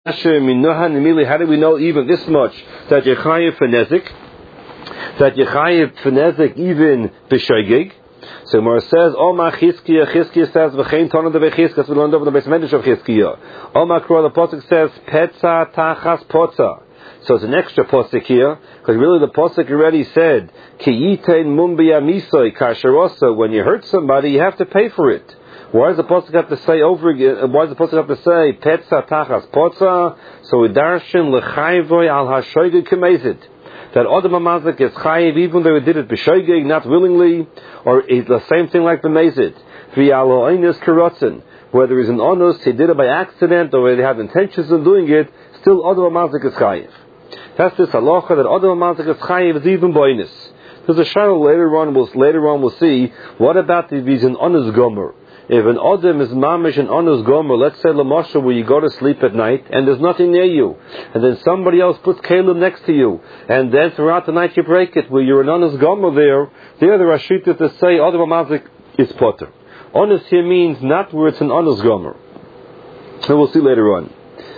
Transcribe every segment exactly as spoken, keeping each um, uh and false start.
How do we know even this much that you're chayiv for nezik? That you're chayiv for nezik even b'shoigeg? So Mar says, Oma Chizkiya, Chizkiya says, V'chein Tona de Bechizkiya, that's what we learned over the base medrash of Chizkiya. Oma Kro, the Posuk says, Petza Tachas Potza. So it's an extra Posuk here, because really the Posuk already said, Ki Yitein Mumbiya Misoi Kasharosa, when you hurt somebody, you have to pay for it. Why does the Posuk have to say over again, why does the Posuk have to say, Petza Tachas Potza? So we darshan L'chayvoy Al HaShoigeg K'mezid. That Adam HaMazik is chayiv even though he did it b'shoigeg, not willingly, or it's the same thing like the Mezid. V'yalo einis karotzen. Whether he's an onus, he did it by accident, or they have intentions of doing it, still Adam HaMazik is chayiv. That's this halacha that Adam HaMazik is chayiv is even boinus. There's a shadow later on, we'll, later on we'll see, what about if he's an onus gomer? If an Adam is mamish and onus gomer, let's say Lamosha, where you go to sleep at night and there's nothing near you, and then somebody else puts kalim next to you, and then throughout the night you break it, where you're an onus gomer there, there the Rashita to say Adam HaMazik is potter. Onus here means not where it's an onus gomer. So we'll see later on.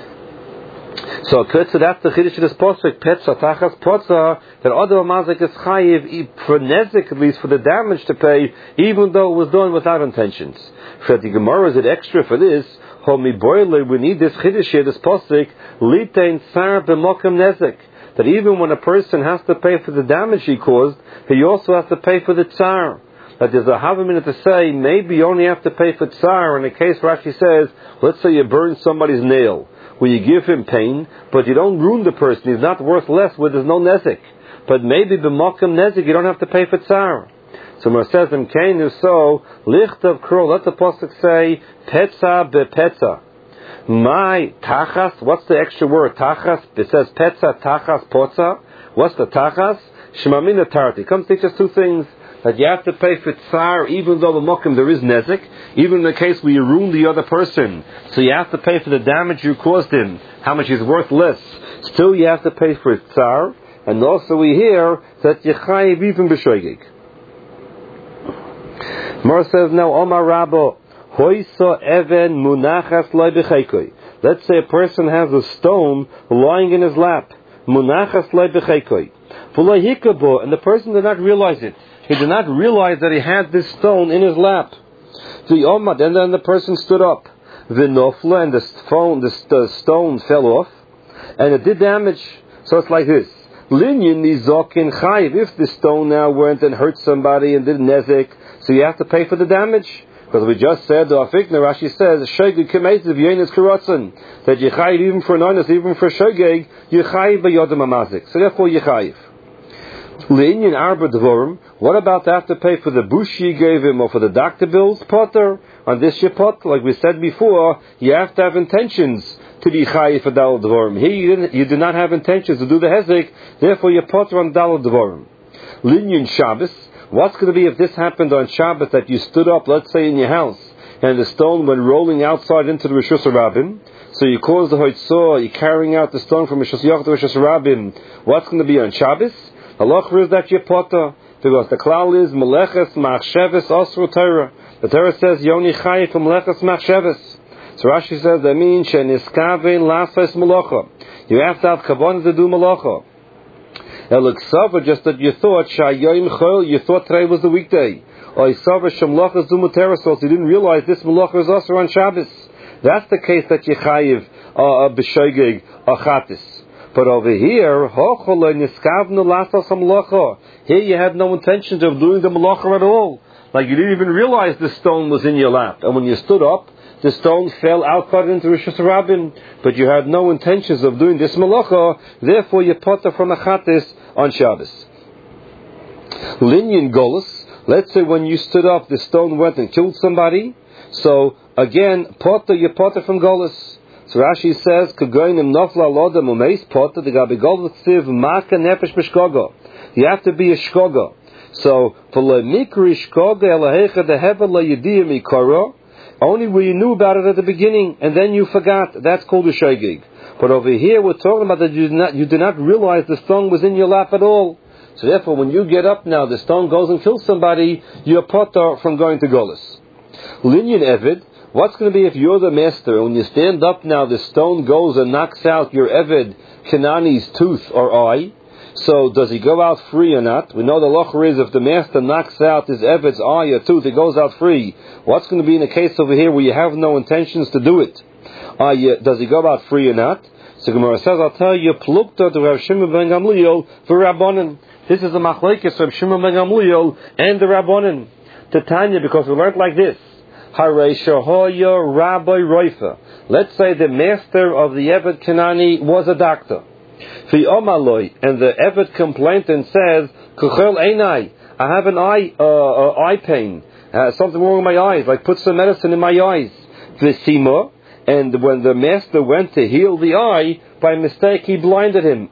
So that's the chiddush of this posuk, Petza Tachas Potza, that Adam HaMazik is chayiv for nezik, at least for the damage to pay, even though it was done without intentions. For the Gemara, is it extra for this? Homi boile, we need this chiddush here, this posuk, litein sar b'mokem nezik, that even when a person has to pay for the damage he caused, he also has to pay for the tsar. That there's a havamina to say, maybe you only have to pay for tsar. In a case Rashi says, let's say you burn somebody's nail, where you give him pain, but you don't ruin the person, he's not worth less, where there's no nezik. But maybe b'mokem nezik, you don't have to pay for tsar. So Mar says, in Cain, if so, lichtav kro, let the pasuk say, petza bepetza. My tachas, what's the extra word, tachas? It says petza, tachas, potza. What's the tachas? Shemamina tarti. Come teach us two things. That you have to pay for tsar, even though the mokum there is nezik, even in the case where you ruin the other person. So you have to pay for the damage you caused him, how much he's worth less. Still you have to pay for tsar, and also we hear that you chayiv even b'shoigeg. Mar says now, Omar Rabbo, hoisa even munachas loy b'cheikoi. Let's say a person has a stone lying in his lap, munachas loy b'cheikoi. V'lo hikabo, and the person did not realize it. He did not realize that he had this stone in his lap. The Omad, and then the person stood up. The nofla, and the stone, the, the stone fell off, and it did damage. So it's like this: Linyan nizokin chayiv. If the stone now went and hurt somebody and did nezik, so you have to pay for the damage. Because we just said, the Afikna Rashi says, Shogeg k'meitiv yenis k'rotzen, that you chayiv even for noinus, even for shogeg, you chayiv b'yodam hamazik. So therefore you chayiv. Linyan arba dvorim. What about to have to pay for the bush you gave him or for the doctor bills? Potter. On this your pot, like we said before, you have to have intentions to be chayiv for dalad dvorim. Here you, didn't, you do not have intentions to do the hezek, therefore you're potter on dalad dvorim. Linyan Shabbos. What's going to be if this happened on Shabbos, that you stood up, let's say in your house, and the stone went rolling outside into the Rishus Rabbim? So you caused the hoitzah, you're carrying out the stone from Rishus Yoch to Rishus Rabbim. What's going to be on Shabbos? Allah is that you're potter. Because the klal is meleches machsheves osru Torah. The Torah says yoni chayiv from meleches machsheves. So Rashi says that means sheniskavein lafes melacha. You have to have kavanah to do melacha. Eliksava, just that you thought shayoyim chol, you thought today was the weekday. Or isava shemlachas du muteros, so you didn't realize this melacha is also on Shabbos. That's the case that you chayiv uh, b'shoigeg achatis. But over here, here you had no intentions of doing the malacha at all. Like you didn't even realize the stone was in your lap. And when you stood up, the stone fell outside into Rishus Rabbim. But you had no intentions of doing this malacha, therefore you potter from achatis on Shabbos. Linyan golus, let's say when you stood up, the stone went and killed somebody. So again, potter, you potter from golus. So Rashi says, "Kagoinim nofla loda mumeis potter the gabigol tziv maka nefesh b'shkoga." You have to be a shkoga. So for le mikri shkoga elahecha deheva le yediyim ikara. Only where you knew about it at the beginning and then you forgot. That's called a shogeg. But over here we're talking about that you did not you did not realize the stone was in your lap at all. So therefore, when you get up now, the stone goes and kills somebody. You're potter from going to golus. Linyan evid. what's going to be if you're the master, and when you stand up now, the stone goes and knocks out your Eved Kenani's tooth or eye? So does he go out free or not? We know the locher is if the master knocks out his Eved's eye or tooth, he goes out free. What's going to be in the case over here where you have no intentions to do it? Uh, you, does he go out free or not? So Gemara says, I'll tell you, Plukta to Rav Shimon ben Gamliel for Rabbanan. This is a machlekes of Shimon ben Gamliel and the Rabbanan. To Tanya, because we learned like this. Harei shahoya Rabbi Roifa. Let's say the master of the Eved Kenani was a doctor. Fi omaloi, and the Eved complained and says, Kuchel einai, I have an eye, uh, uh, eye pain, uh, something wrong with my eyes, like put some medicine in my eyes. Visima, and when the master went to heal the eye, by mistake he blinded him.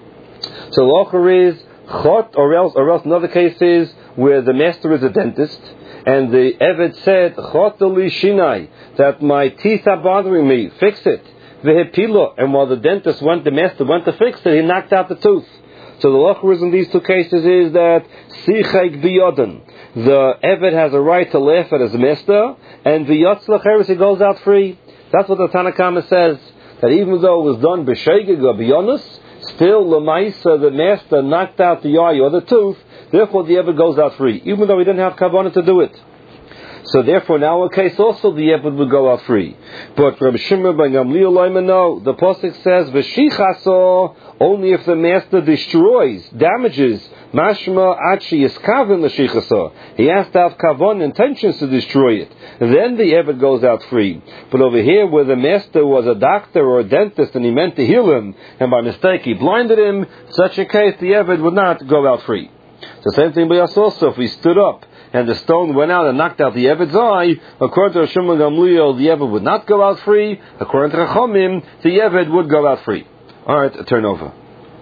So locher is chot, or else, or else another case is where the master is a dentist, and the Eved said, Chot li shinai, that my teeth are bothering me, fix it. Vehepilo, and while the dentist went, the master went to fix it, he knocked out the tooth. So the locher in these two cases is that sichek biyodan, the Eved has a right to laugh at his master, and v'yotz lecheres, he goes out free. That's what the Tanakama says, that even though it was done b'shegeg or b'yonus, still lemaisa, the master knocked out the eye or the tooth, therefore the Eved goes out free, even though he didn't have kavanah to do it. So therefore, in our case also, the Eved would go out free. But Rabbi Shimon ben Gamliel Loima, no. The Pasuk says, V'shichaso, only if the master destroys, damages, mashma achi yiskavin l'shichaso. He has to have kavan, intentions to destroy it. Then the Eved goes out free. But over here, where the master was a doctor or a dentist and he meant to heal him, and by mistake he blinded him, in such a case, the Eved would not go out free. The same thing by us also, if we stood up, and the stone went out and knocked out the Eved's eye, according to Shimon Gamliel, the Eved would not go out free. According to Chachamim, the Eved would go out free. All right, a turn over.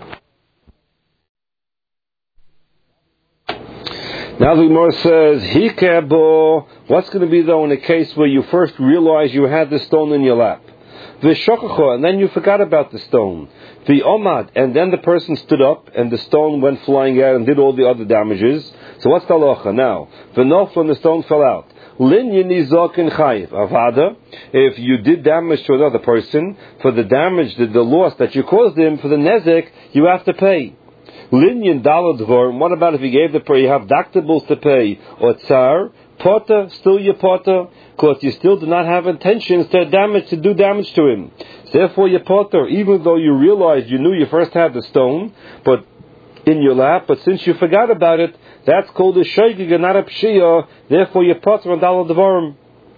Now the Gemara says, Hikabo, what's going to be though in a case where you first realize you had the stone in your lap? V'shokacho, and then you forgot about the stone. The omad, and then the person stood up, and the stone went flying out and did all the other damages. So what's the halacha now? V'nof, when the stone fell out. Linyan nizok and chayiv. Avada, if you did damage to another person, for the damage, the, the loss that you caused him, for the nezek, you have to pay. Linyan dalad dvor, what about if you gave the you have doctables to pay, or tsar, potter, still your potter, because you still do not have intentions to damage, to do damage to him. Therefore your potter, even though you realized you knew you first had the stone, but in your lap, but since you forgot about it, that's called a shaygig and not a pshia, therefore your potter on dalad dvorim.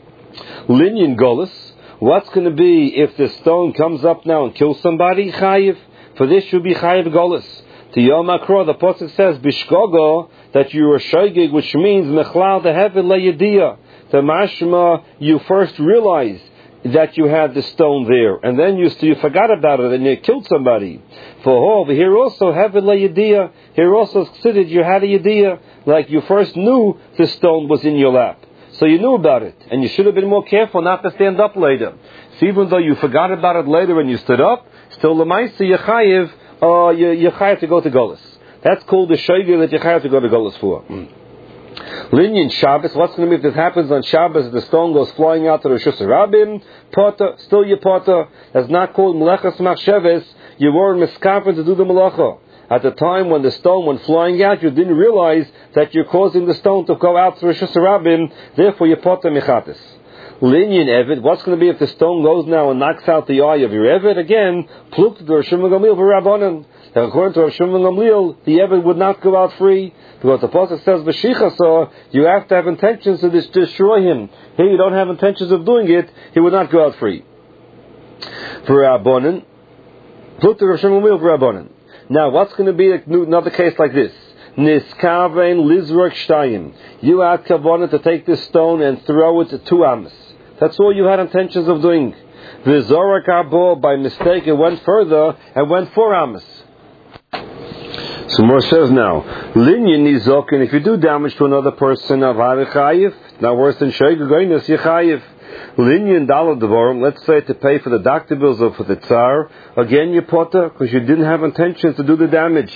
Linyan golus, what's going to be if the stone comes up now and kills somebody? Chayiv. For this should be chayiv golus. To Yom Akro, the Pasuk says, Bishkogo, that you are shaygig, which means mechlal dehevet leyediyah. The mashma, you first realized that you had the stone there, and then you you forgot about it, and you killed somebody. For over here also, hevet leyediyah, here also considered you had a yediyah, like you first knew the stone was in your lap. So you knew about it, and you should have been more careful not to stand up later. So even though you forgot about it later when you stood up, still l'maisa yechayiv, uh, you chayiv to go to Golus. That's called the shayga that you chayiv to go to Golus for. Mm. Linyan Shabbos, what's going to be if this happens on Shabbos, the stone goes flying out to the Rosh Hashanah, potter, still your potter, that's not called Melechas Machsheves, you weren't miskafen to do the Melacha. At the time when the stone went flying out, you didn't realize that you're causing the stone to go out to Rosh Hashanah, therefore you potter Mechatis. Linyan Eved, what's going to be if the stone goes now and knocks out the eye of your Eved? Again, pluk to the Rosh Hashanah for Rabbanan. According to Rosh Hashanah, the Eved would not go out free, because the Pasuk says, V'shichasa, you have to have intentions to destroy him. Here you don't have intentions of doing it, he would not go out free. For Rabbanan, pluk to Rosh Hashanah for Rabbanan. Now, what's going to be another case like this? Niskaven lizrak shtayim. You had kavanah to take this stone and throw it to two amos. That's all you had intentions of doing. The zorak abo, by mistake, it went further and went four amos. So more says now, linyan nizok, and if you do damage to another person, avar chayiv, not worse than shayg goynus yechayiv. Linyan dalad devorim, let's say to pay for the doctor bills or for the tsar, again you potter, because you didn't have intentions to do the damage.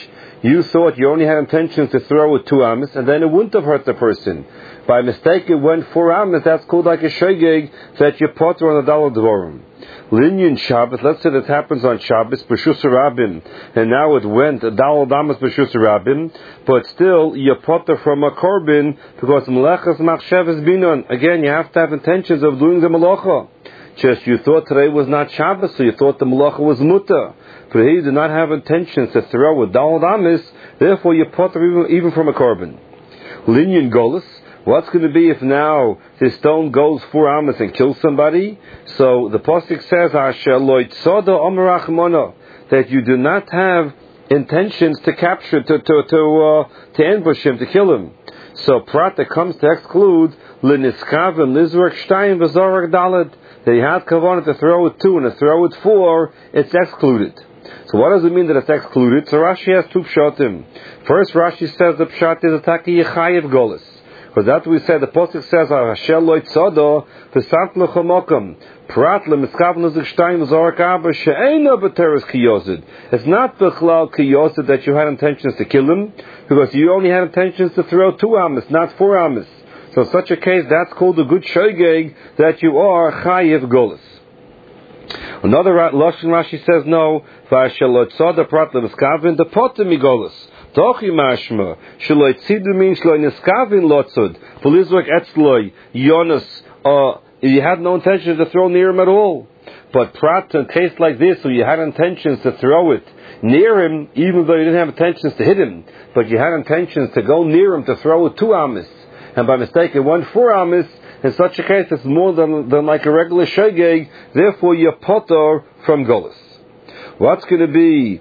You thought you only had intentions to throw with two amas, and then it wouldn't have hurt the person. By mistake, it went four amas. That's called like a shogeg that you potter on the dalad dvorim. Linyan Shabbos, let's say that happens on Shabbos, b'shus rabim, and now it went a dalad amas b'shus rabim, but still you potter from a korban because melechas machshavas binon. Again, you have to have intentions of doing the melacha. Just you thought today was not Shabbos, so you thought the melacha was muta. But here you do not have intentions to throw with dalad amas, therefore you potter even, even from a korban. Linyan Golus. What's going to be if now this stone goes four amas and kills somebody? So the pasuk says, "Asher lo tzada omerachmona," that you do not have intentions to capture, to to to uh, to ambush him, to kill him. So prat that comes to exclude leniskavim lizrak shtayim v'zorak dalad. They had kavanah to throw with two and to throw with four. It's excluded. So what does it mean that it's excluded? So Rashi has two pshatim. First, Rashi says the pshat is a taki yechayev golis. Because that's what we said, the Pasuk says, Hashem lo tzada, v'samt l'chomokam, prat l'miskav l'zik shtayim l'zorak arba, she'ena b'teres kiyozid. It's not b'chlal kiyozid that you had intentions to kill him, because you only had intentions to throw two amas, not four amas. So in such a case, that's called a good shogeg, that you are chayiv golis. Another Lashon Rashi says, no, v'asher lo tzada prat l'miskavin, the potem golis. Tochi mashma shloi tzidu means shloi niskavin lotzud polizvak etzloi yonas. Uh, you had no intention to throw near him at all. But prat in a case like this, where you had intentions to throw it near him, even though you didn't have intentions to hit him, but you had intentions to go near him to throw it two amas, and by mistake it went four amas. In such a case, it's more than than like a regular shogeg. Therefore, you potter from golus. What's going to be?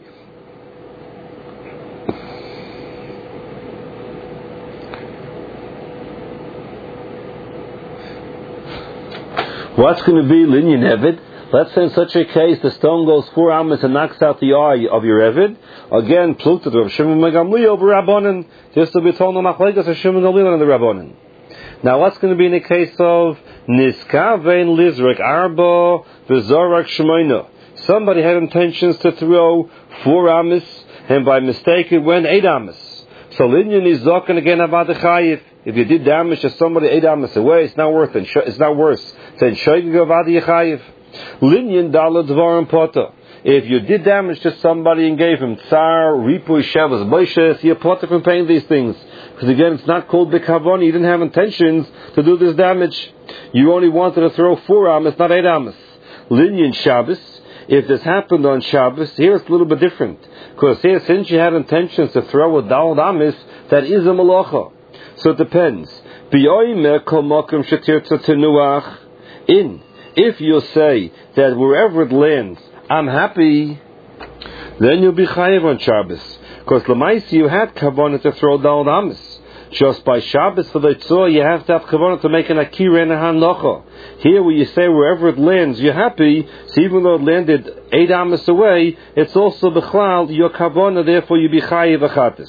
What's going to be linyan evid? Let's say in such a case the stone goes four amas and knocks out the eye of your evid. Again, plugged Rav Shimon ben Gamliel over Rabbanan, just to be told no machlekes Rav Shimon ben Gamliel and the Rabbanan. Now, what's going to be in the case of niskavein lizrak arba v'zorak shmoina? Somebody had intentions to throw four amas, and by mistake it went eight amas. So linyan is zoken again about the chayiv. If you did damage to somebody eight amas away, it's not worth it. It's not worse than shoygig avad yechayiv. Linyan dalad dvarim potter. If you did damage to somebody and gave him tsar, ripuy, shavas, boishes, you're potter from paying these things. Because again, it's not called bekavoni. You didn't have intentions to do this damage. You only wanted to throw four amas, not eight amas. Linyan Shabbos. If this happened on Shabbos, here it's a little bit different. Because here, since you had intentions to throw a dalad amas, that is a malacha. So it depends. In, if you say that wherever it lands, I'm happy, then you'll be chayiv on Shabbos. Because l'maisi you had kavanah to throw dalad amas. Just by Shabbos for the tzor, you have to have kavanah to make an akira and a hanocha. Here, where you say wherever it lands, you're happy. So even though it landed eight amas away, it's also b'chlal your kavanah. Therefore, you be chayiv achatis.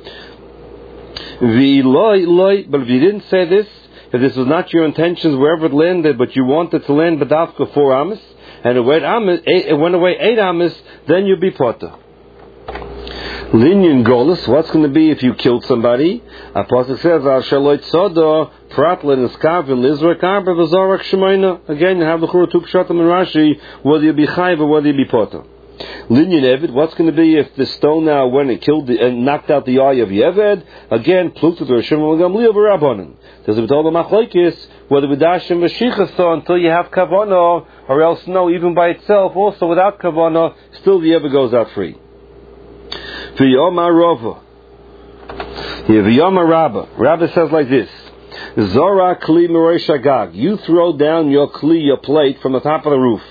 But if you didn't say this, if this was not your intentions wherever it landed, but you wanted to land b'dafka four amas, and it went, amas, eight, it went away eight amas, then you'd be potter. Linyan golus, what's going to be if you killed somebody? A pasuk says, "Al shaloit soda pratlin iskavin lizrak arba v'zorak shemaina." Again, you have the churutuk shatam and Rashi, whether you be chayiv or whether you be potter. Linyan Eved, what's going to be if the stone now went and killed the, and knocked out the eye of Yeved? Again, Plukta to Rishon Gamliel v'Rabbanan. There's a bit of a machlokes whether v'dashim v'shichas so until you have kavanah, or else no, even by itself, also without kavanah, still the Yeved goes out free. V'yomar Rava, V'yomar Rabba. Rabba says like this: Zora kli merosh hagag. You throw down your kli, your plate, from the top of the roof.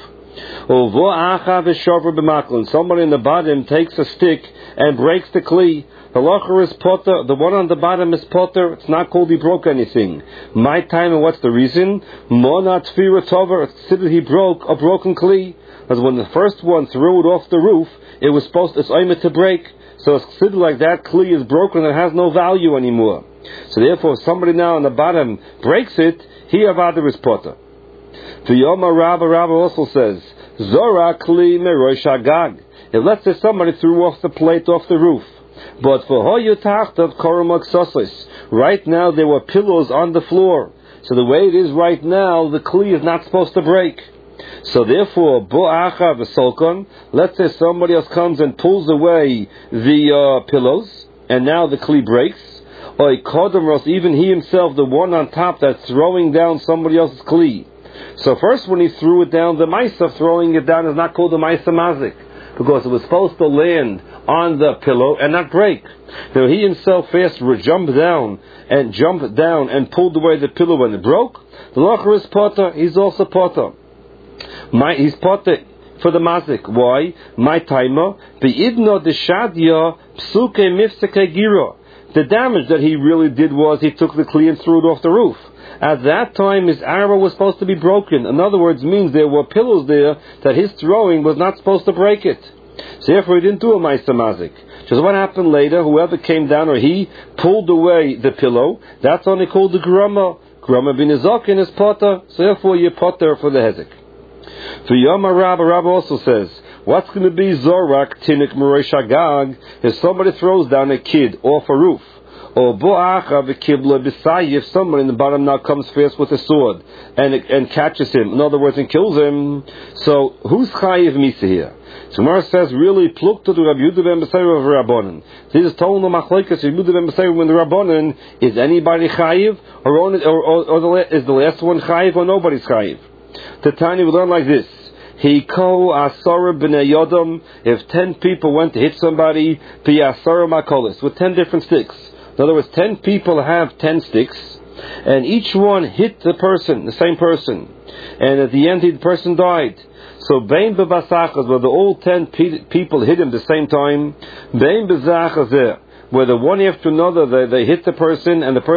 Somebody in the bottom takes a stick and breaks the kli. The locher is potter. The one on the bottom is potter. It's not called he broke anything. My time, and what's the reason? Mona tfira tover. It's considered he broke a broken kli. Because when the first one threw it off the roof, it was supposed it's oimet to break. So it's considered like that kli is broken and has no value anymore. So therefore, if somebody now on the bottom breaks it, he avada is potter. The Yoma Rabba Rabba also says, Zora kli merosh hagag. If let's say somebody threw off the plate off the roof, But for Hoyutachtav Koromaksosis, right now there were pillows on the floor. So the way it is right now, the Kli is not supposed to break. So therefore, Bo'acha v'Solkon, let's say somebody else comes and pulls away the uh, pillows, and now the Kli breaks. Or Kodamros, even he himself, the one on top that's throwing down somebody else's Kli. So first when he threw it down, the Maisa throwing it down is not called the Maisa Mazik, because it was supposed to land on the pillow and not break. Now he himself first jumped down and jumped down and pulled away the pillow when it broke. The Locher is Potter, he's also Potter. My, he's Potter for the Mazik. Why? My timer, Be'idno Deshadya Psuke Mifseke Gira. The damage that he really did was he took the Kli and threw it off the roof. At that time, his arrow was supposed to be broken. In other words, means there were pillows there that his throwing was not supposed to break it. So therefore, he didn't do a Ma'aser Mazik. Just what happened later, whoever came down or he pulled away the pillow, that's only called the Grama. Grama bin Izakin is Potter, so therefore you're Potter for the Hezek. For Yom Rabba, Rabba also says, what's going to be Zorak Tinik Morosh Hagag if somebody throws down a kid off a roof? Or Bo'acha v'kibla b'sayi, if someone in the bottom now comes first with a sword and and catches him, in other words, and kills him. So who's chayiv misa here? So Gemara says, really, pluk to the Rabbi Yehuda ben Besaira of Rabbanan. This is told in the Machlekes Rabbi Yehuda ben Besaira when the Rabbanan is anybody chayiv, or, or, or, or the, is the last one chayiv, or nobody's chayiv. The Tanya we learn like this. He ko asara b'nei yodam. If ten people went to hit somebody, pi asara makolis, with ten different sticks. In other words, ten people have ten sticks, and each one hit the person, the same person, and at the end the person died. So bein bebasachas, whether all ten pe- people hit him at the same time, bein bezachas, whether one after another they, they hit the person and the person